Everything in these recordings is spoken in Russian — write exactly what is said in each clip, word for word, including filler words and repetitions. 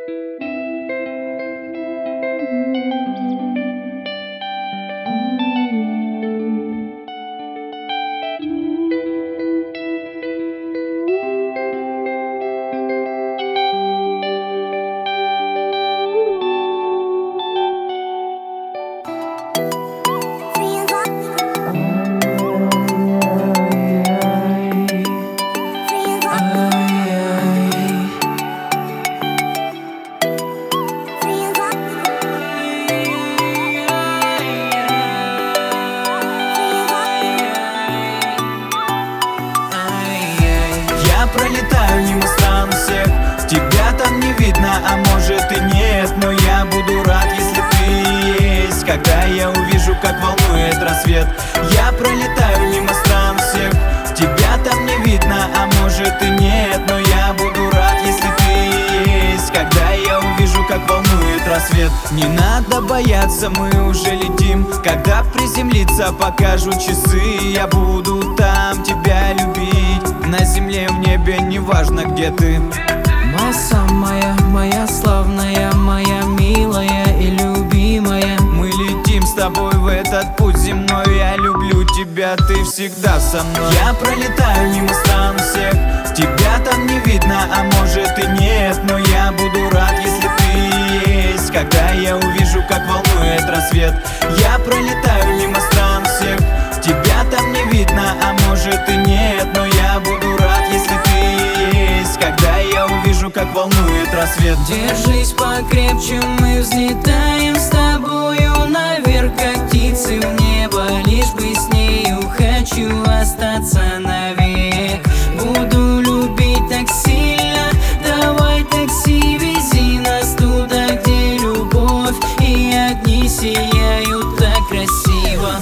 Я пролетаю мимо стран всех, тебя там не видно, а может и нет. Но я буду рад, если ты есть, когда я увижу, как волнует рассвет. Я пролетаю мимо стран всех, тебя там не видно, а может и нет. Но я буду рад, если ты есть, когда я увижу, как волнует рассвет. Не надо бояться, мы уже летим. Когда приземлиться покажут часы, я буду там тебя любить. На земле, в небе, неважно, где ты. Моя самая, моя славная, моя милая и любимая. Мы летим с тобой в этот путь земной. Я люблю тебя, ты всегда со мной. Я пролетаю мимо стран всех, тебя там не видно, а может и нет. Но я буду рад, если ты есть, когда я увижу, как волнует рассвет. Я пролетаю мимо стран всех, тебя там не видно, а может и нет. Но я буду рад, если ты есть, когда я увижу, как волнует рассвет. Держись покрепче, мы взлетаем с тобою наверх, как птицы в небо. Лишь бы с нею хочу остаться навек. Буду любить так сильно, давай такси, вези нас туда, где любовь и огни сияют так красиво.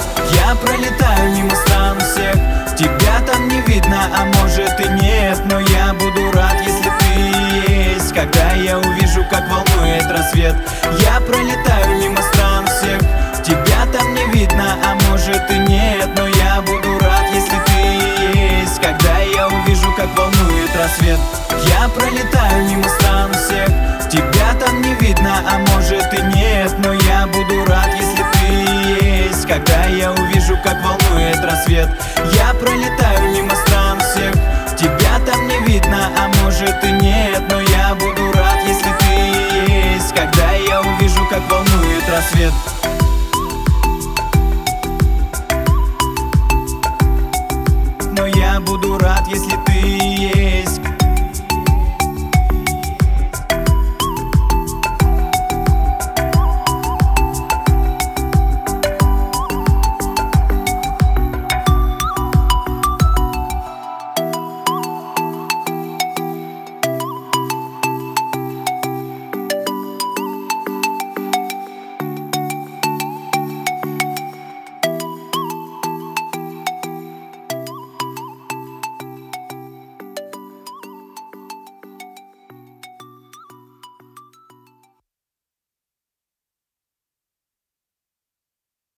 Я пролетаю мимо стран всех, тебя там не видно, а может и нет. Но я буду рад, если ты есть, когда я увижу, как волнует рассвет. Я пролетаю мимо стран всех, тебя там не видно, а может и нет. Но я буду рад, если ты есть, когда я увижу, как волнует рассвет. Я пролетаю мимо стран всех, тебя там не видно, а может и нет. Но я буду рад, если ты есть, когда я увижу, как волнует рассвет. Я пролетаю мимо стран всех, тебя там не видно, а может и нет. Но я буду рад, если ты есть, когда я увижу, как волнует рассвет.